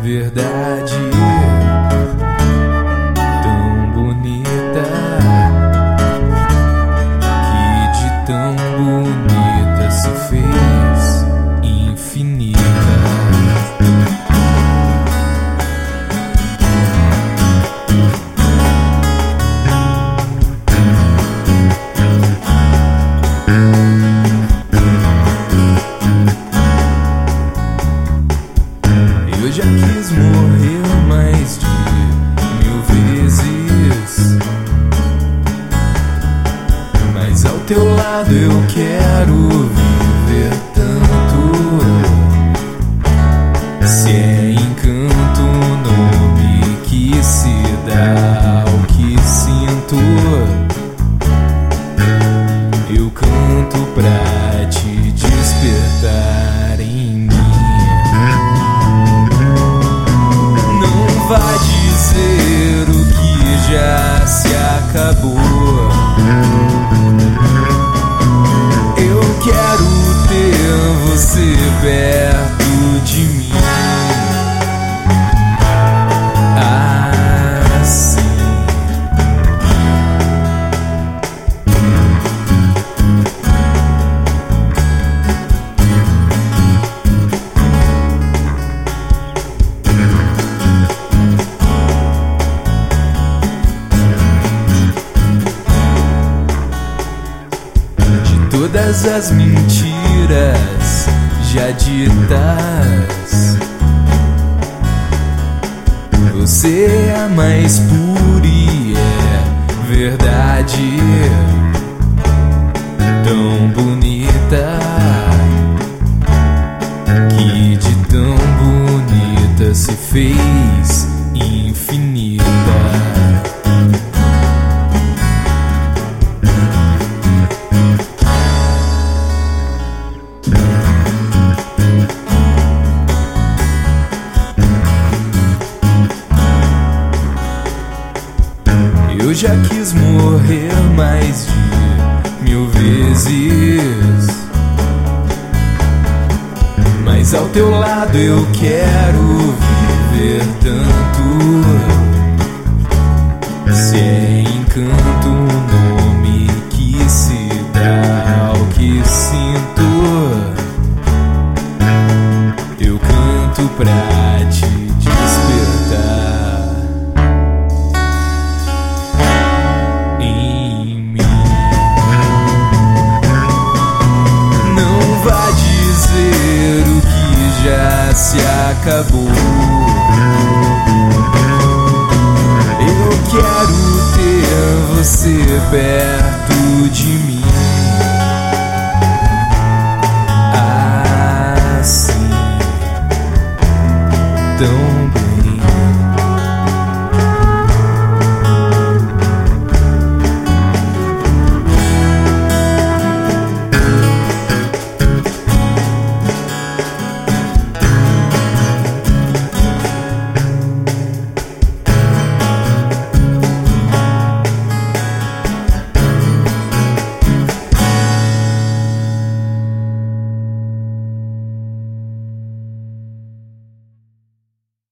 verdade tão bonita, que de tão bonita se fez infinita. Eu já quis morrer mais de 1000 vezes, mas ao teu lado eu quero viver tanto. Se é encanto o nome que se dá ao que sinto, eu canto pra te despertar em mim. Não vá dizer o que já se acabou. Eu quero ter você perto de mim. Assim. Todas as mentiras já ditas, você é a mais pura e é verdade tão bonita, que de tão bonita se fez infinita. Eu já quis morrer mais de 1000 vezes, mas ao teu lado eu quero viver tanto. Se é encanto o nome que se dá ao que sinto, eu canto pra te despertar. Já se acabou. Eu quero ter você perto de mim. Assim, tão bem.